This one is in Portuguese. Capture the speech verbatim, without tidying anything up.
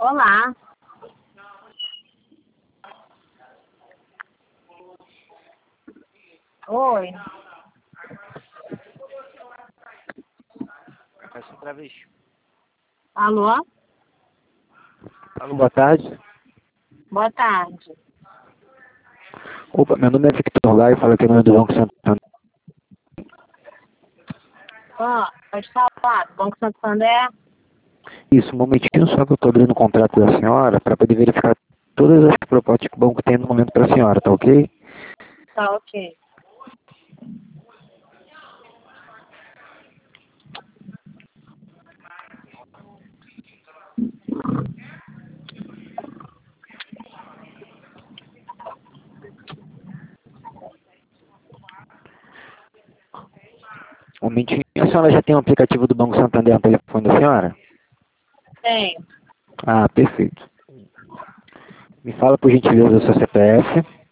Olá. Oi. Essa outra vez. Alô? Alô, boa tarde. Boa tarde. Opa, meu nome é Victor Lai, falo aqui no nome do Banco Santander. Ah, pode falar. Banco Santander? Isso, um momentinho só que eu estou abrindo o contrato da senhora para poder verificar todas as propostas que o banco tem no momento para a senhora, tá ok? Tá, ok. Um momentinho. A senhora já tem um aplicativo do Banco Santander no telefone da senhora? Tem. Ah, perfeito. Me fala por gentileza o seu C P F.